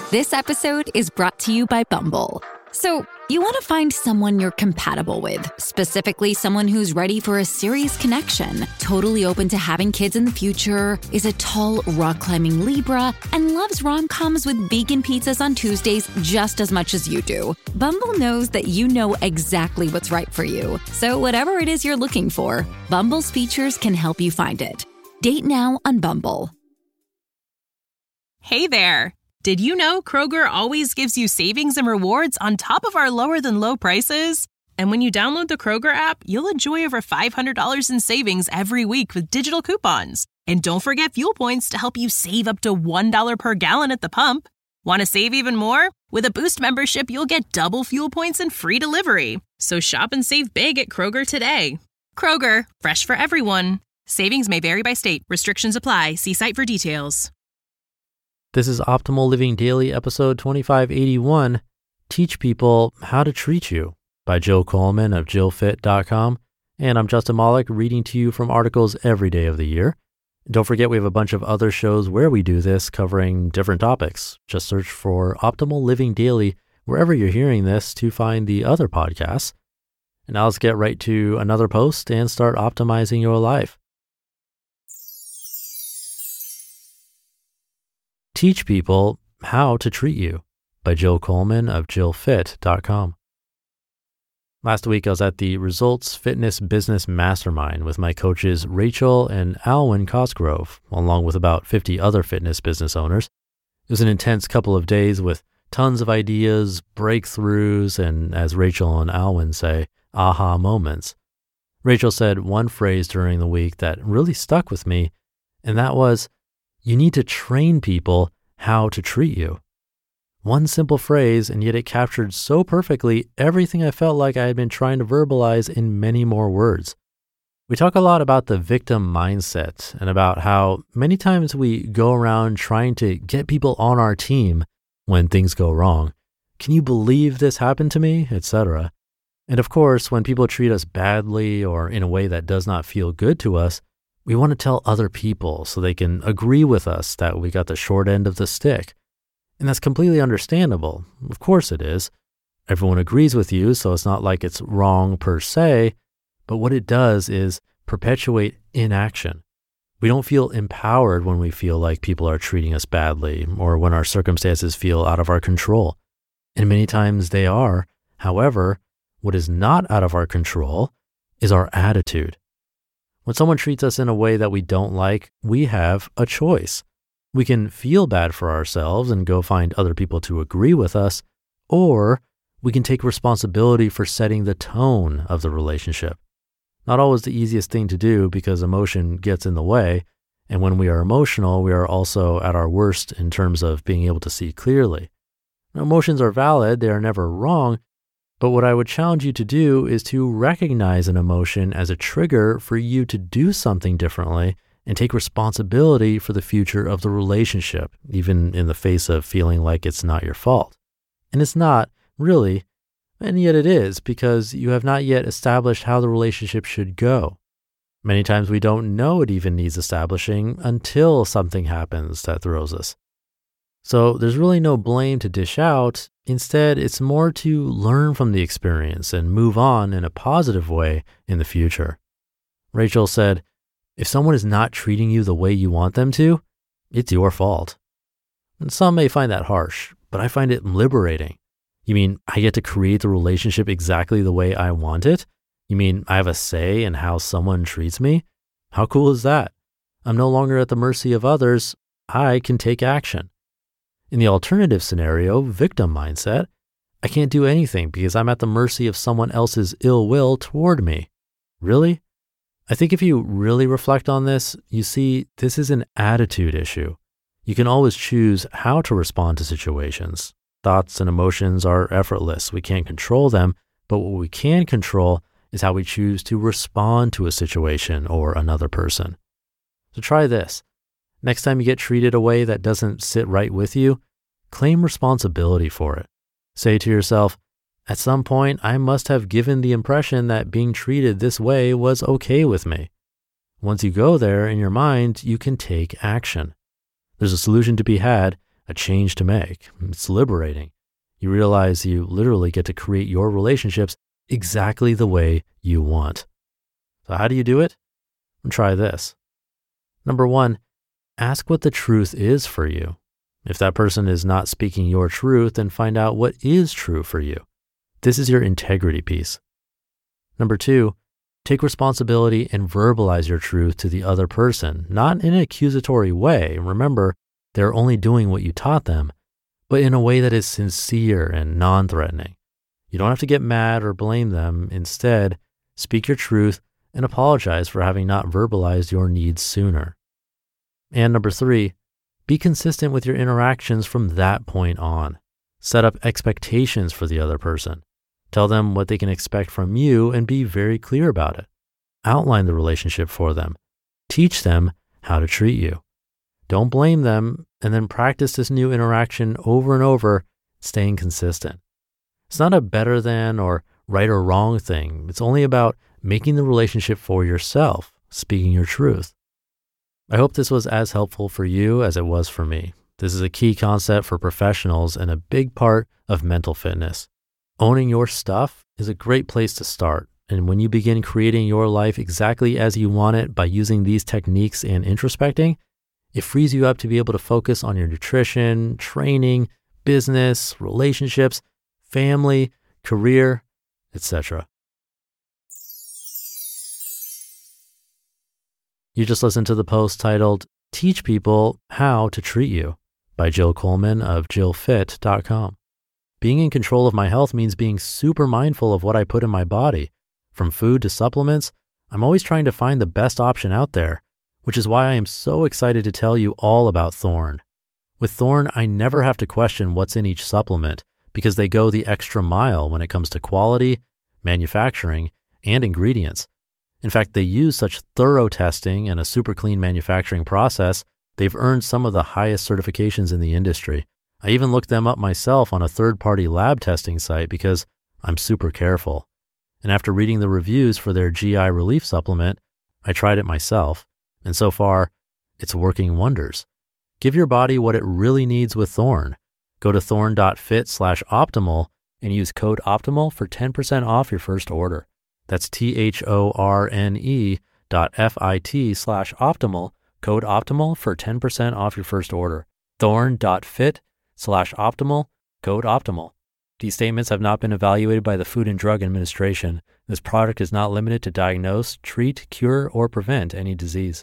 This episode is brought to you by Bumble. So, you want to find someone you're compatible with, specifically someone who's ready for a serious connection, totally open to having kids in the future, is a tall, rock-climbing Libra, and loves rom-coms with vegan pizzas on Tuesdays just as much as you do. Bumble knows that you know exactly what's right for you. So whatever it is you're looking for, Bumble's features can help you find it. Date now on Bumble. Hey there. Did you know Kroger always gives you savings and rewards on top of our lower than low prices? And when you download the Kroger app, you'll enjoy over $500 in savings every week with digital coupons. And don't forget fuel points to help you save up to $1 per gallon at the pump. Want to save even more? With a Boost membership, you'll get double fuel points and free delivery. So shop and save big at Kroger today. Kroger, fresh for everyone. Savings may vary by state. Restrictions apply. See site for details. This is Optimal Living Daily, episode 2581, Teach People How to Treat You, by Jill Coleman of JillFit.com. And I'm Justin Malik, reading to you from articles every day of the year. And don't forget, we have a bunch of other shows where we do this, covering different topics. Just search for Optimal Living Daily wherever you're hearing this to find the other podcasts. And now let's get right to another post and start optimizing your life. Teach People How to Treat You, by Jill Coleman of JillFit.com. Last week, I was at the Results Fitness Business Mastermind with my coaches Rachel and Alwyn Cosgrove, along with about 50 other fitness business owners. It was an intense couple of days with tons of ideas, breakthroughs, and, as Rachel and Alwyn say, aha moments. Rachel said one phrase during the week that really stuck with me, and that was, "You need to train people how to treat you." One simple phrase, and yet it captured so perfectly everything I felt like I had been trying to verbalize in many more words. We talk a lot about the victim mindset and about how many times we go around trying to get people on our team when things go wrong. Can you believe this happened to me? Etc. And of course, when people treat us badly or in a way that does not feel good to us, we want to tell other people so they can agree with us that we got the short end of the stick. And that's completely understandable. Of course it is. Everyone agrees with you, so it's not like it's wrong per se, but what it does is perpetuate inaction. We don't feel empowered when we feel like people are treating us badly or when our circumstances feel out of our control. And many times they are. However, what is not out of our control is our attitude. When someone treats us in a way that we don't like, we have a choice. We can feel bad for ourselves and go find other people to agree with us, or we can take responsibility for setting the tone of the relationship. Not always the easiest thing to do because emotion gets in the way, and when we are emotional, we are also at our worst in terms of being able to see clearly. Now, emotions are valid, they are never wrong, but what I would challenge you to do is to recognize an emotion as a trigger for you to do something differently and take responsibility for the future of the relationship, even in the face of feeling like it's not your fault. And it's not, really, and yet it is, because you have not yet established how the relationship should go. Many times we don't know it even needs establishing until something happens that throws us. So there's really no blame to dish out. Instead, it's more to learn from the experience and move on in a positive way in the future. Rachel said, "If someone is not treating you the way you want them to, it's your fault." And some may find that harsh, but I find it liberating. You mean I get to create the relationship exactly the way I want it? You mean I have a say in how someone treats me? How cool is that? I'm no longer at the mercy of others. I can take action. In the alternative scenario, victim mindset, I can't do anything because I'm at the mercy of someone else's ill will toward me. Really? I think if you really reflect on this, you see this is an attitude issue. You can always choose how to respond to situations. Thoughts and emotions are effortless. We can't control them, but what we can control is how we choose to respond to a situation or another person. So try this. Next time you get treated a way that doesn't sit right with you, claim responsibility for it. Say to yourself, at some point, I must have given the impression that being treated this way was okay with me. Once you go there in your mind, you can take action. There's a solution to be had. a change to make. It's liberating. You realize you literally get to create your relationships exactly the way you want. So how do you do it? Try this. Number 1, ask what the truth is for you. If that person is not speaking your truth, then find out what is true for you. This is your integrity piece. Number 2, take responsibility and verbalize your truth to the other person, not in an accusatory way. Remember, they're only doing what you taught them, but in a way that is sincere and non-threatening. You don't have to get mad or blame them. Instead, speak your truth and apologize for having not verbalized your needs sooner. And number 3, be consistent with your interactions from that point on. Set up expectations for the other person. Tell them what they can expect from you and be very clear about it. Outline the relationship for them. Teach them how to treat you. Don't blame them, and then practice this new interaction over and over, staying consistent. It's not a better than or right or wrong thing. It's only about making the relationship for yourself, speaking your truth. I hope this was as helpful for you as it was for me. This is a key concept for professionals and a big part of mental fitness. Owning your stuff is a great place to start. And when you begin creating your life exactly as you want it by using these techniques and introspecting, it frees you up to be able to focus on your nutrition, training, business, relationships, family, career, etc. You just listened to the post titled, Teach People How to Treat You by Jill Coleman of JillFit.com. Being in control of my health means being super mindful of what I put in my body. From food to supplements, I'm always trying to find the best option out there, which is why I am so excited to tell you all about Thorne. With Thorne, I never have to question what's in each supplement because they go the extra mile when it comes to quality, manufacturing, and ingredients. In fact, they use such thorough testing and a super clean manufacturing process, they've earned some of the highest certifications in the industry. I even looked them up myself on a third-party lab testing site because I'm super careful. And after reading the reviews for their GI relief supplement, I tried it myself. And so far, it's working wonders. Give your body what it really needs with Thorne. Go to thorne.fit/optimal and use code OPTIMAL for 10% off your first order. That's THORNE.FIT/optimal, code OPTIMAL for 10% off your first order. Thorne.fit/optimal, code OPTIMAL. These statements have not been evaluated by the Food and Drug Administration. This product is not limited to diagnose, treat, cure, or prevent any disease.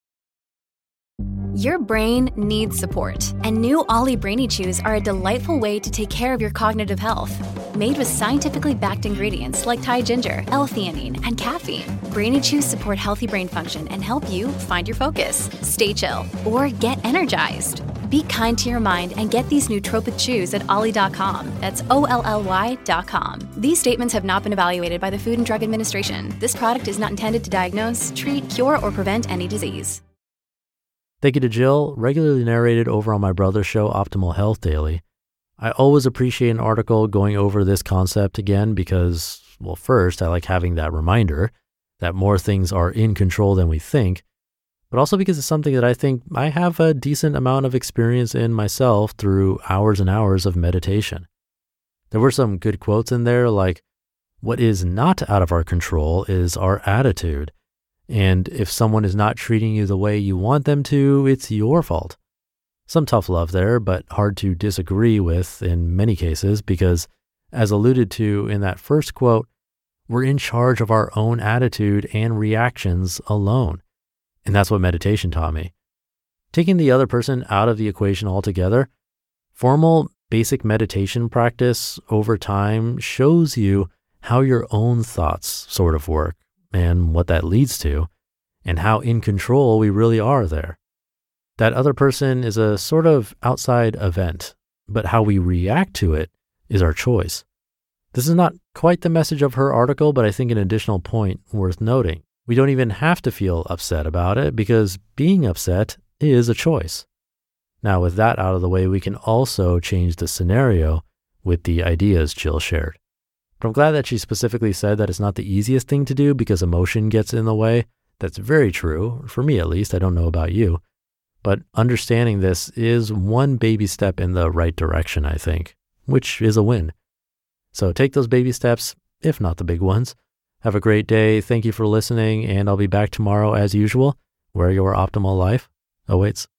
Your brain needs support, and new Ollie Brainy Chews are a delightful way to take care of your cognitive health. Made with scientifically backed ingredients like Thai ginger, L-theanine, and caffeine, Brainy Chews support healthy brain function and help you find your focus, stay chill, or get energized. Be kind to your mind and get these nootropic chews at ollie.com. That's OLLY.com. These statements have not been evaluated by the Food and Drug Administration. This product is not intended to diagnose, treat, cure, or prevent any disease. Thank you to Jill, regularly narrated over on my brother's show, Optimal Health Daily. I always appreciate an article going over this concept again because, well, first, I like having that reminder that more things are in control than we think, but also because it's something that I think I have a decent amount of experience in myself through hours and hours of meditation. There were some good quotes in there like, what is not out of our control is our attitude. And if someone is not treating you the way you want them to, it's your fault. Some tough love there, but hard to disagree with in many cases because, as alluded to in that first quote, we're in charge of our own attitude and reactions alone. And that's what meditation taught me. Taking the other person out of the equation altogether, formal basic meditation practice over time shows you how your own thoughts sort of work and what that leads to, and how in control we really are there. That other person is a sort of outside event, but how we react to it is our choice. This is not quite the message of her article, but I think an additional point worth noting. We don't even have to feel upset about it because being upset is a choice. Now, with that out of the way, we can also change the scenario with the ideas Jill shared. But I'm glad that she specifically said that it's not the easiest thing to do because emotion gets in the way. That's very true, for me at least. I don't know about you. But understanding this is one baby step in the right direction, I think, which is a win. So take those baby steps, if not the big ones. Have a great day. Thank you for listening, and I'll be back tomorrow as usual, where your optimal life awaits.